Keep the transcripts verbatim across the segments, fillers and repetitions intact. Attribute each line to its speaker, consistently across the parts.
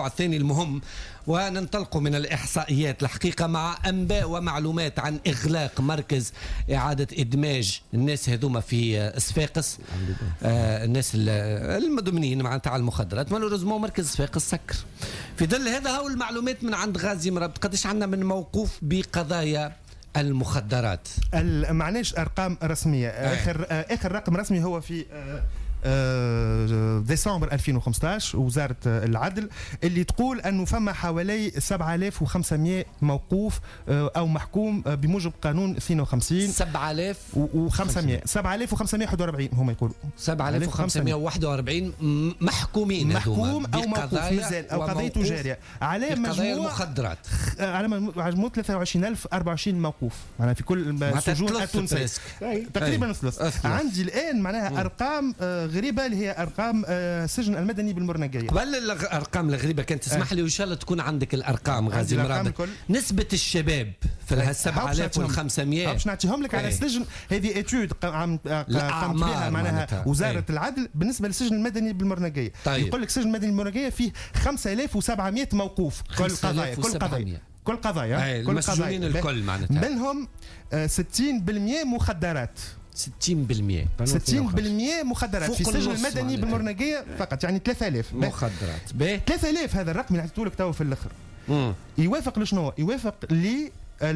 Speaker 1: الموضوع الثاني المهم، وننطلق من الإحصائيات الحقيقة مع أنباء ومعلومات عن إغلاق مركز إعادة إدماج الناس هذوما في صفاقس، آه الناس المدمنين معناتها على المخدرات. مالوريزمون مركز صفاقس سكر. في ظل هذا هو المعلومات من عند غازي مرابط، قديش عندنا من موقوف بقضايا المخدرات؟
Speaker 2: معناش ارقام رسميه. اخر اخر رقم رسمي هو في ديسمبر ألفين وخمسطاش وزارة العدل اللي تقول أنه فما حوالي سبعة آلاف وخمسمائة موقوف أو محكوم بموجب قانون اثنين وخمسين.
Speaker 1: سبعة آلاف
Speaker 2: وخمسمائة سبعة آلاف وخمسمائة وواحد وأربعين هم يقولوا
Speaker 1: سبعة آلاف وخمسمائة وواحد وأربعين محكومين،
Speaker 2: محكوم أو موقوف مازال أو قضية جارية على مجموع
Speaker 1: المخدرات،
Speaker 2: على مجموع ثلاثة وعشرين ألف وأربعة وعشرين موقوف معناها في كل السجون التونسية تقريبا ثلث. عندي الآن معناها أرقام غريبه اللي هي ارقام السجن المدني بالمرنقيه.
Speaker 1: قبل الارقام الغريبه كانت تسمح لي وان شاء الله تكون عندك الارقام غازي مرابط. نسبه الشباب في ال سبعة آلاف وخمسمائة
Speaker 2: باش نعطيهم لك على السجن. هذه اتيود قامت بها معناها وزاره العدل بالنسبه للسجن المدني بالمرنقيه.
Speaker 1: طيب.
Speaker 2: يقول لك السجن المدني بالمرنقيه فيه خمسة آلاف وسبعمائة موقوف كل قضايا كل قضايا كل قضايا
Speaker 1: كل المسجونين الكل معناتها
Speaker 2: منهم ستين بالمئة مخدرات.
Speaker 1: ستين بالمئة
Speaker 2: ستين بالمئة مخدرات في السجن المدني بالمرنقيه فقط، يعني ثلاثة آلاف
Speaker 1: مخدرات.
Speaker 2: ثلاثة آلاف هذا الرقم اللي عطيته لك تو في الاخر يوافق لشنو؟ يوافق ل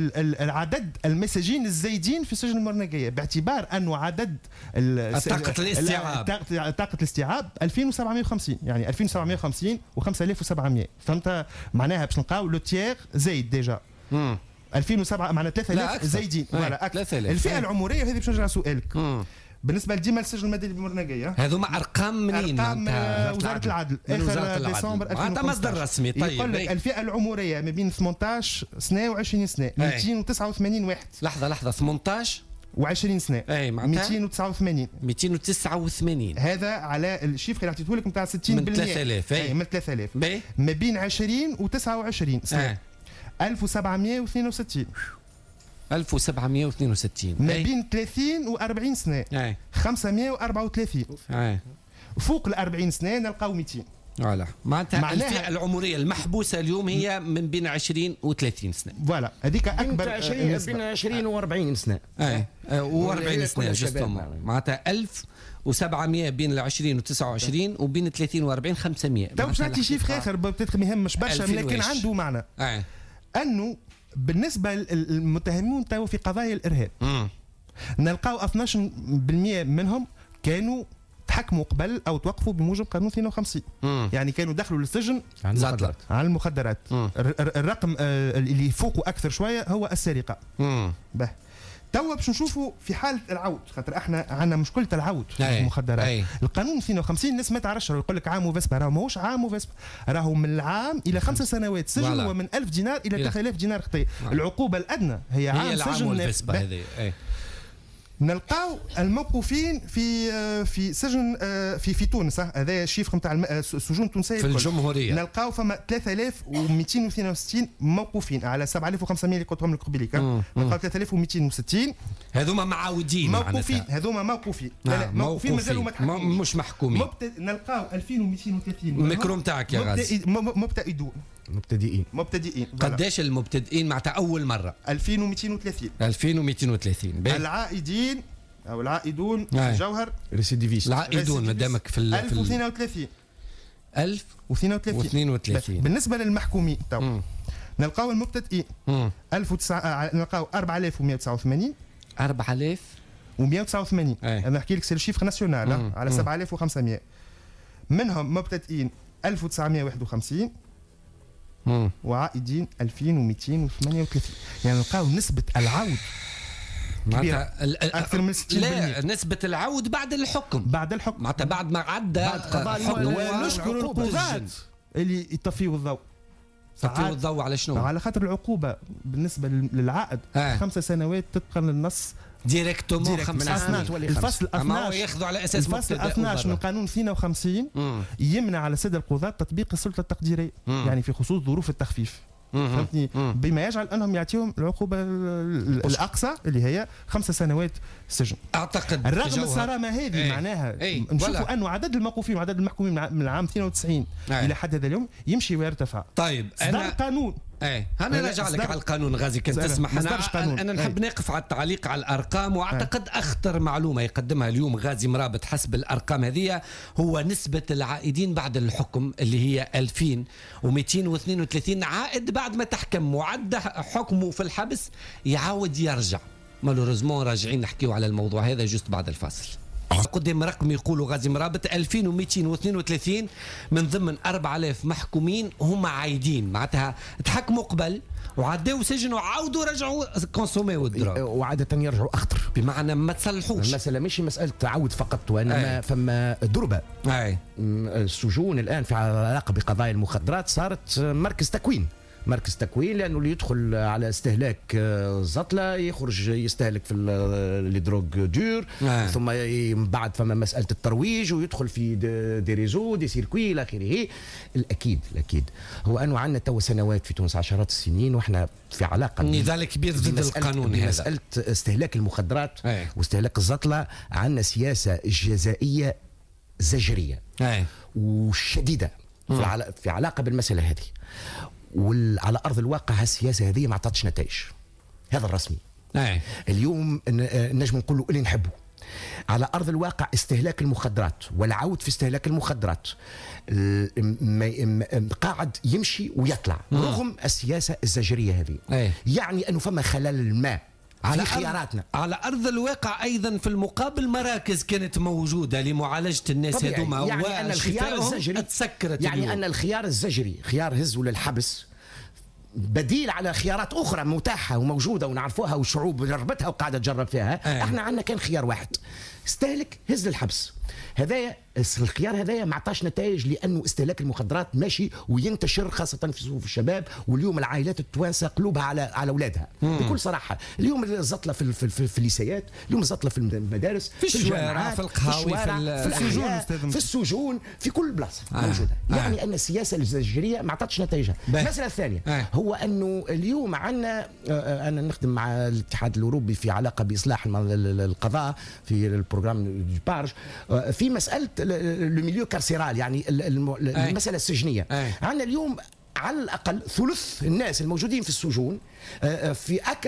Speaker 2: العدد المساجين الزايدين في سجن المرنقيه، باعتبار انه عدد
Speaker 1: طاقه الاستيعاب
Speaker 2: طاقه الاستيعاب ألفين وسبعمائة وخمسين، يعني ألفين وسبعمائة وخمسين و خمسة آلاف وسبعمائة. فهمت معناها باش نلقاو لو تيير زايد ديجا ألفين وسبعة معناها ثلاثة آلاف زايدين. فوالا اكثر. الفئه العمريه هذه باش نرجع لسؤالك بالنسبه لديما السجن المدني بالمرنقيه
Speaker 1: هذوما ارقام منين؟
Speaker 2: ارقام وزاره العدل اخر ديسمبر ألفين وخمسطاش.
Speaker 1: هذا مصدر رسمي. طيب
Speaker 2: يقول لك الفئه العمريه ما بين ثمانطاش سنه وعشرين سنه مئتين وتسعة وثمانين واحد.
Speaker 1: لحظه لحظه ثمانطاش
Speaker 2: وعشرين سنه
Speaker 1: اي معناتها
Speaker 2: مئتين وتسعة وثمانين
Speaker 1: مئتين وتسعة وثمانين.
Speaker 2: هذا على الشيفر اللي عطيته لك نتاع ستين بالمئة
Speaker 1: من ثلاثة آلاف.
Speaker 2: اي من ثلاثة آلاف ما بين عشرين وتسعة وعشرين سنه أي. ألف وسبعمائة واثنين وستين
Speaker 1: ألف وسبعمائة واثنين وستين
Speaker 2: ما بين ثلاثين وأربعين سنه
Speaker 1: أي.
Speaker 2: خمسمائة وأربعة وثلاثين
Speaker 1: أي.
Speaker 2: فوق ال أربعين سنه نلقاو مئتين.
Speaker 1: فوالا معناتها الفئه العمريه المحبوسه اليوم هي من بين عشرين وثلاثين سنه.
Speaker 2: فوالا هذيك اكبر
Speaker 3: عشرين بين عشرين وأربعين سنه.
Speaker 1: اي و40 سنه جستهم معناتها ألف وسبعمائة بين ال عشرين و تسعة وعشرين وبين ثلاثين و أربعين خمسمائة.
Speaker 2: تو باش نعطي شيف اخر بتدخل ما يهمش برشا لكن عنده معنى.
Speaker 1: أي.
Speaker 2: انه بالنسبه للمتهمون تو في قضايا الارهاب
Speaker 1: مم.
Speaker 2: نلقاو اثناش بالمئة منهم كانوا تحكموا قبل او توقفوا بموجب قانون اثنين وخمسين.
Speaker 1: مم.
Speaker 2: يعني كانوا دخلوا للسجن
Speaker 1: على المخدرات
Speaker 2: على المخدرات. الرقم اللي يفوقوا اكثر شويه هو السرقه. به توا باش نشوفوا في حاله العود، خاطر احنا عندنا مشكله العود في المخدرات.
Speaker 1: أي.
Speaker 2: القانون اثنين وخمسين الناس ما تعرفش، يقول لك عام وفسبه، راهو ماهوش عام وفسبه، راهو من العام الى خمس سنوات سجن ومن ألف دينار الى ثلاثة آلاف دينار خطيه. العقوبه الادنى هي عام
Speaker 1: هي
Speaker 2: سجن
Speaker 1: والفسبه هذه.
Speaker 2: نلقاو الموقوفين في في سجن في في تونس، هذا الشيف نتاع السجون التونسيه
Speaker 1: في الجمهوريه،
Speaker 2: نلقاو فما ثلاثة آلاف ومئتين واثنين وستين موقوفين على سبعة آلاف وخمسمائة اللي قلتهم لك قبيلك. نلقاو ثلاثة آلاف ومئتين وستين
Speaker 1: هذوما معاودين
Speaker 2: موقوفين، هذوما موقوفين لا لا موقوفين مازالوا
Speaker 1: محكومين مش محكومين.
Speaker 2: مبت... نلقاو ألفين ومئتين وثلاثين
Speaker 1: الميكرو نتاعك يا غازي.
Speaker 2: مبتدئون
Speaker 3: مبتدئين
Speaker 2: مبتدئين
Speaker 1: قداش المبتدئين معناتها اول مره؟
Speaker 2: ألفين ومئتين وثلاثين
Speaker 1: ألفين ومئتين وثلاثين.
Speaker 2: العائدين او العائدون في الجوهر
Speaker 3: ريسيديفيست
Speaker 1: العائدون قدامك في
Speaker 2: ألف واثنين وثلاثين
Speaker 1: ألف واثنين وثلاثين.
Speaker 2: بالنسبه للمحكومين تو نلقاو المبتدئين ألف وتسعة نلقاو أربعة آلاف ومئة وتسعة وثمانين
Speaker 1: أربعة آلاف
Speaker 2: ومئة وتسعة وثمانين. انا نحكي لك سي الشيفر ناسيونال على سبعة آلاف وخمسمائة. منهم مبتدئين ألف وتسعمائة وواحد وخمسين وعائدين ألفين ومئتين وثمانية وثلاثين. يعني نلقاو نسبه العود
Speaker 1: معناتها
Speaker 2: اكثر من ستين بالمئة.
Speaker 1: لا نسبة العود بعد الحكم
Speaker 2: بعد الحكم
Speaker 1: معناتها بعد ما عدى
Speaker 3: بعد قضاء.
Speaker 2: ونشكر القضاة اللي يطفيوا الضوء.
Speaker 1: يطفيوا الضوء على شنو؟
Speaker 2: على خاطر العقوبة بالنسبة للعائد خمسة سنوات طبقا للنص
Speaker 1: ديريكتومون خمس سنوات.
Speaker 2: الفصل اثناشر
Speaker 1: ياخذوا على اساس
Speaker 2: الفصل اثناشر من قانون اثنين وخمسين يمنع على سد القضاة تطبيق السلطة التقديرية، يعني في خصوص ظروف التخفيف. فهمتني، بما يجعل انهم يعطيهم العقوبه الاقصى اللي هي خمس سنوات سجن.
Speaker 1: اعتقد
Speaker 2: الرغم الصرامه هذه
Speaker 1: ايه
Speaker 2: معناها
Speaker 1: ايه
Speaker 2: نشوفوا انه عدد الموقوفين وعدد المحكومين من العام اثنين وتسعين ايه الى حد هذا اليوم يمشي ويرتفع.
Speaker 1: طيب
Speaker 2: انا قانون
Speaker 1: ايه انا نرجع لك على القانون غازي كنت تسمح. انا انا نحب نقف على التعليق على الارقام، واعتقد اخطر معلومه يقدمها اليوم غازي مرابط حسب الارقام هذه هو نسبه العائدين بعد الحكم اللي هي ألفين ومئتين واثنين وثلاثين عائد بعد ما تحكم وعد حكمه في الحبس يعاود يرجع. مالوريزمون راجعين نحكيو على الموضوع هذا جست بعد الفاصل. قدم رقم يقولوا غازي مرابط ألفين ومئتين واثنين وثلاثين من ضمن أربعة آلاف محكومين هم عايدين، معناتها تحكموا قبل وعدوا سجن وعاودوا رجعوا كونسوميو الدراغ
Speaker 3: وعادة يرجعوا أخطر،
Speaker 1: بمعنى ما تصلحوش.
Speaker 3: المسألة مش مسألة تعود فقط، وإنما أي. فما دربة.
Speaker 1: أي.
Speaker 3: السجون الآن في علاقة بقضايا المخدرات صارت مركز تكوين، مركز تكوين، لانه اللي يدخل على استهلاك الزطله يخرج يستهلك في لي دروغ دور آه. ثم من بعد فما مساله الترويج ويدخل في دي ريزو دي سيركوي الى اخره. الاكيد الاكيد هو انه عندنا تو سنوات في تونس عشرات السنين واحنا في علاقه
Speaker 1: نضال كبير ضد القانون هذا.
Speaker 3: مساله استهلاك المخدرات
Speaker 1: آه.
Speaker 3: واستهلاك الزطله عندنا سياسه جزائيه زجريه آه. وشديده في, في علاقه بالمساله هذه، وعلى ارض الواقع هالسياسه هذه ما عطاتش نتائج. هذا الرسمي.
Speaker 1: أي.
Speaker 3: اليوم نجم نقولوا اللي نحبه على ارض الواقع استهلاك المخدرات والعود في استهلاك المخدرات قاعد يمشي ويطلع مم. رغم السياسه الزجريه هذه.
Speaker 1: أي.
Speaker 3: يعني انه فما خلل ما
Speaker 1: على
Speaker 3: في خياراتنا.
Speaker 1: على ارض الواقع ايضا في المقابل مراكز كانت موجوده لمعالجه الناس هذوما،
Speaker 3: يعني ان الخيار الزجري
Speaker 1: تسكرت
Speaker 3: يعني
Speaker 1: اليوم.
Speaker 3: ان الخيار الزجري خيار هزوا للحبس بديل على خيارات اخرى متاحه وموجوده ونعرفوها والشعوب جربتها وقاعده تجرب فيها.
Speaker 1: أيه.
Speaker 3: احنا عندنا كان خيار واحد، استهلك هز للحبس. هذايا الخيار هذايا ما عطاش نتائج لانه استهلاك المخدرات ماشي وينتشر خاصه في صفوف الشباب، واليوم العائلات التوانسه قلوبها على على اولادها بكل صراحه. اليوم الزطله في في, في, في الليسيات، اليوم الزطله في المدارس،
Speaker 1: في الشوارع، في القهاوي، في,
Speaker 3: في, في السجون، في السجون، في كل بلاصه آه. موجوده. آه. يعني ان السياسه الزجريه ما عطاتش نتائجها. المساله الثانيه آه. هو انه اليوم عندنا انا نخدم مع الاتحاد الاوروبي في علاقه باصلاح القضاء في البروغرام بارج في مساله الميليو كارسيرال، يعني المساله السجنيه. أي. عندنا اليوم على الاقل ثلث الناس الموجودين في السجون في أك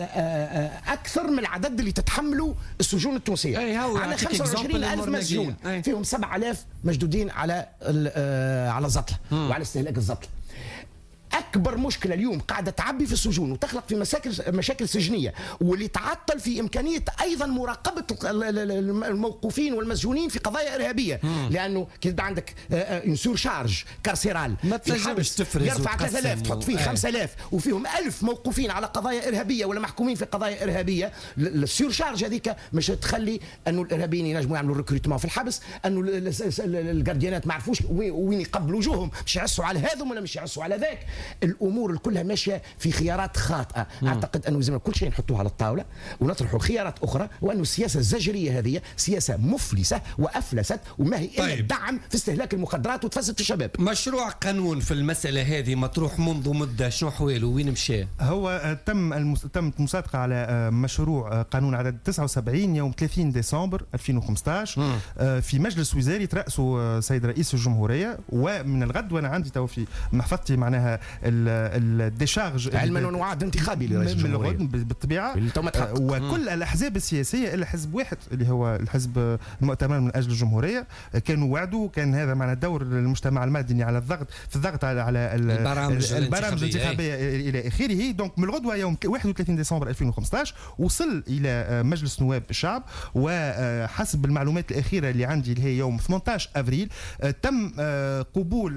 Speaker 3: اكثر من العدد اللي تتحمله السجون التونسيه. عندنا خمسة وعشرين ألف مسجون فيهم سبعة آلاف مشدودين على على الزطله وعلى استهلاك الزطله. اكبر مشكله اليوم قاعده تعبي في السجون وتخلق في مشاكل مشاكل سجنيه، واللي تعطل في امكانيه ايضا مراقبه الموقوفين والمسجونين في قضايا ارهابيه. مم. لانه كي يبدا عندك سور شارج كارسيرال
Speaker 1: ما تنجمش تفرز
Speaker 3: يرفع ثلاثة آلاف تحط فيه خمسة آلاف وفيهم ألف موقوفين على قضايا ارهابيه ولا محكومين في قضايا ارهابيه. السور شارج هذيك مش تخلي انه الارهابيين ينجموا يعملوا ريكروتمون في الحبس، انه الجارديانات ما عرفوش وين يقبلوا وجوههم، مش يعسوا على هذم ولا مش يعسوا على ذاك. الامور كلها ماشيه في خيارات خاطئه. مم. اعتقد انه لازم كل شيء نحطوه على الطاوله ونطرحوا خيارات اخرى، وانه السياسه الزجريه هذه سياسه مفلسه وافلست وما هي الا طيب. الدعم في استهلاك المخدرات وتفسد في الشباب. مشروع
Speaker 1: قانون في المساله هذه مطروح منذ مده، شنو حواله وين مشى؟
Speaker 2: هو تم المس... تم المصادقه على مشروع قانون عدد تسعة وسبعين يوم ثلاثين ديسمبر ألفين وخمسة عشر مم. في مجلس وزاري ترأسه سيد رئيس الجمهوريه، ومن الغد وانا عندي تو في محفظتي معناها الديشارج
Speaker 3: علما انه وعد انتخابي لرئيس الجمهوريه
Speaker 2: بالطبيعه، وكل الاحزاب السياسيه الا حزب واحد اللي هو الحزب المؤتمر من اجل الجمهوريه كانوا وعدوا، كان هذا معنى دور المجتمع المدني على الضغط في الضغط على على
Speaker 1: البرامج
Speaker 2: الانتخابيه الى اخره. دونك من الغدوه يوم واحد وثلاثين ديسمبر ألفين وخمسة عشر وصل الى مجلس نواب الشعب، وحسب المعلومات الاخيره اللي عندي اللي هي يوم ثمانية عشر افريل تم قبول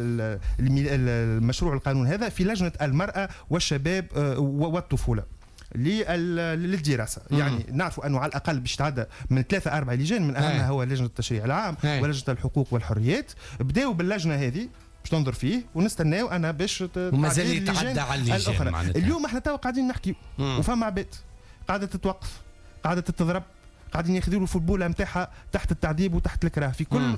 Speaker 2: المشروع القانون هذا في لجنة المرأة والشباب والطفولة للدراسة. يعني نعرف أنه على الأقل باش تعدى من ثلاثة أربع لجان، من أهمها هو لجنة التشريع العام ولجنة الحقوق والحريات. بداوا باللجنة هذه باش تنظر فيه ونستناو أنا باش
Speaker 1: ومازال يتعدى على اللجان.
Speaker 2: اليوم احنا تو قاعدين نحكي وفما عباد قاعدة تتوقف، قاعدة تتضرب، قاعدين ياخذوا الفوتبول نتاعها تحت التعذيب وتحت الكراه في كل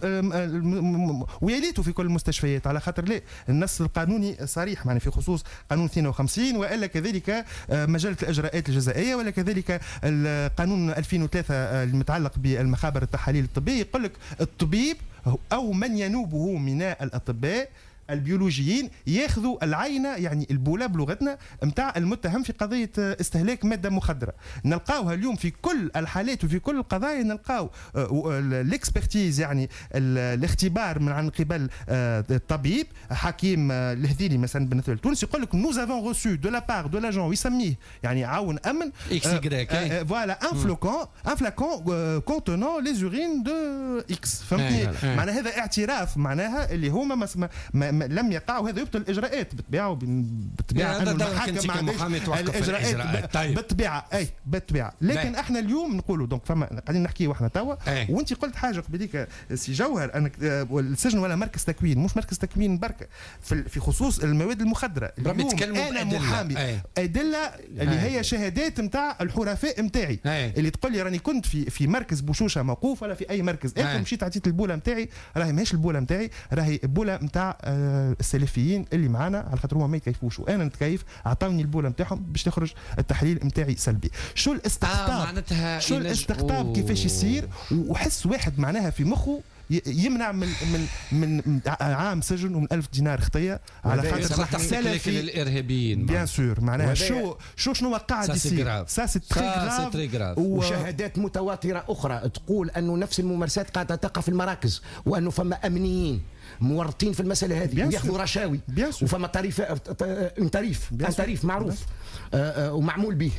Speaker 2: ويليتوا في كل المستشفيات، على خاطر لا النص القانوني صريح يعني في خصوص قانون اثنين وخمسين، والا كذلك مجله الاجراءات الجزائيه، ولا كذلك القانون ألفين وثلاثة المتعلق بالمخابر التحاليل الطبيه، يقول لك الطبيب او من ينوبه من الاطباء البيولوجيين ياخذوا العينه يعني البوله بلغتنا نتاع المتهم في قضيه استهلاك ماده مخدره. نلقاوها اليوم في كل الحالات وفي كل القضايا، نلقاو الاكسبرتيز يعني الاختبار من عن قبل الطبيب حكيم الهذيلي مثلا بالنسبه لتونس، يقول لك نوز افون روسو دو لا بار دو لاجون ويسميه يعني عاون امن
Speaker 1: اكس يغريك
Speaker 2: فوالا ان فلوكون ان فلاكون كونتونون لي زورين دو اكس، فهمتني؟ معناها هذا اعتراف معناها اللي هما ما لم يقعوا، هذا يبطل الاجراءات بالطبيعه بالطبيعه
Speaker 1: انه المحاكم مع الاجراءات
Speaker 2: طيب. بالطبيعه اي بالطبيعه، لكن احنا اليوم نقولوا دونك فما قاعدين نحكيوا احنا توا، وانت قلت حاجه قبليك سي جوهر انك السجن ولا مركز تكوين، مش مركز تكوين بركه في في خصوص المواد المخدره. اليوم انا محامي ادله اللي هي شهادات نتاع الحرفاء نتاعي اللي تقول لي راني كنت في في مركز بوشوشه موقوف ولا في اي مركز اخر، مشيت عطيت البوله نتاعي، راهي ماهيش البوله نتاعي، راهي البوله نتاع السلفيين اللي معانا على خاطر هما ما يكيفوش، وانا نتكيف عطاوني البوله نتاعهم باش تخرج التحليل نتاعي سلبي. شو الاستقطاب آه معناتها شو الاستقطاب أوه. كيفاش يصير؟ وحس واحد معناها في مخه يمنع من من من عام سجن ومن ألف دينار خطيه على خاطر
Speaker 1: تحتك للارهابيين
Speaker 2: بيان سور. معناها شو شو شنو قاعد يصير؟ سا سي تري غراف.
Speaker 3: وشهادات متواتره اخرى تقول انه نفس الممارسات قاعده تقع في المراكز، وانه فما امنيين مورطين في المساله هذه وياخذوا رشاوي، وفما طريف ان تاريف ان تاريف معروف آه ومعمول به.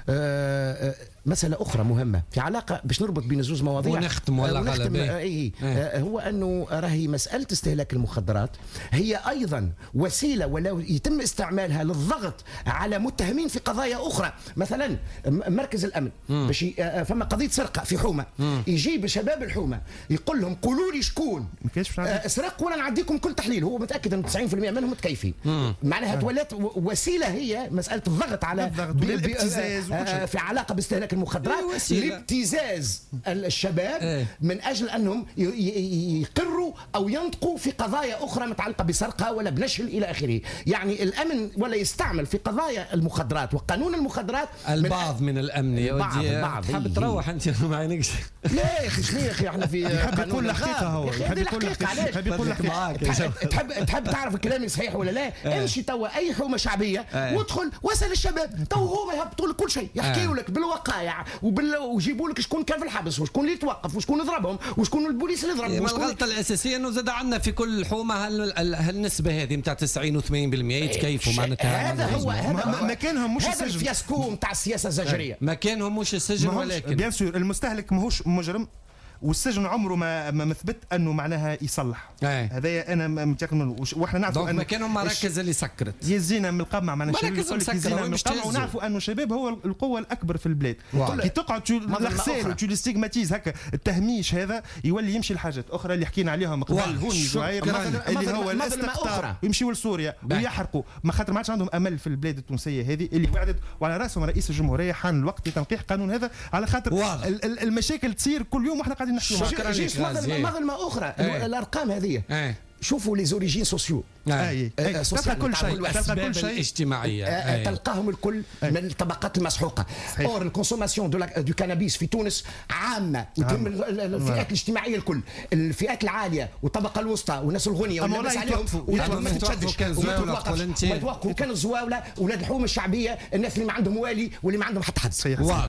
Speaker 3: آه مسألة أخرى مهمة في علاقة باش نربط بين زوج مواضيع
Speaker 1: ونختم ولا
Speaker 3: ونختم آه إيه آه هو أنه راهي مسألة استهلاك المخدرات هي أيضا وسيلة ولو يتم استعمالها للضغط على متهمين في قضايا أخرى. مثلا مركز الأمن باش آه فما قضية سرقة في حومة، يجيب شباب الحومة يقول لهم قولوا لي شكون آه سرق ولا نعديكم كل تحليل، هو متأكد أن تسعين بالمئة منهم متكيفين. معناها تولات وسيلة هي مسألة الضغط على آه في علاقة باستهلاك المخدرات لابتزاز الشباب ايه. من اجل انهم يقروا او ينطقوا في قضايا اخرى متعلقه بسرقه ولا بنشل الى اخره. يعني الامن ولا يستعمل في قضايا المخدرات وقانون المخدرات
Speaker 1: البعض من, من الامن يا
Speaker 3: ودي البعض
Speaker 1: تحب تروح انت ما عينكش
Speaker 3: لا يا اخي شنو يا اخي احنا في
Speaker 2: يحب يقول الحقيقه، هو
Speaker 3: يحب يقول الحقيقه. يحب يقول الحقيقه. تحب تحب تعرف كلامي صحيح ولا لا؟ امشي توا اي حومه شعبيه وادخل واسال الشباب، تو هما يهبطوا لك كل شيء، يحكيوا لك بالوقائع وبال ويجيبوا لك شكون كان في الحبس وشكون اللي توقف وشكون ضربهم وشكون البوليس اللي ضربهم.
Speaker 1: الغلطه الاساسيه انه زاد عندنا في كل حومه هالنسبه هذه نتاع تسعين وثمانين بالمئة يتكيفوا معناتها.
Speaker 3: هذا هو هذا
Speaker 2: مكانهم مش
Speaker 3: السجن، هذا الفياسكو نتاع السياسه الزجريه.
Speaker 1: مكانهم مش السجن، ولكن
Speaker 2: بيان سور المستهلك ماهوش مجرم، والسجن عمره ما ما مثبت انه معناها يصلح. هذايا انا متاكد، واحنا نعرفوا
Speaker 1: ان مكانهم مراكز اللي سكرت
Speaker 2: يزينا من القمع معناها
Speaker 1: مراكز مسكره
Speaker 2: من القمع، ونعرفوا انه الشباب هو القوه الاكبر في البلاد. كي تقعد الغسال وتو ستيغماتيز هكا التهميش هذا يولي يمشي لحاجات اخرى اللي حكينا عليهم قبل هوني زهير اللي هو الاستقطاب، يمشيوا لسوريا ويحرقوا، ما خاطر ما عادش عندهم امل في البلاد التونسيه هذه اللي وعدت وعلى راسهم رئيس الجمهوريه. حان الوقت لتنقيح قانون هذا على خاطر المشاكل تصير كل يوم واحنا قاعدين نحكيوا.
Speaker 3: مظلمة أخرى الأرقام هذه، شوفوا لي زوريجين سوسيو
Speaker 2: تلقى كل شيء،
Speaker 1: تلقى كل شيء اجتماعيه،
Speaker 3: تلقاهم الكل من الطبقات المسحوقه. اور الكونسوماسيون دو كانابيس في تونس عامه، وتم الفئات الاجتماعيه الكل، الفئات العاليه والطبقه الوسطى والناس الغنيه والناس عليهم
Speaker 1: ما تتشدش
Speaker 3: وكان الزواوله ولاد الحومه الشعبيه، الناس اللي ما عندهم والي واللي ما عندهم حتى حد.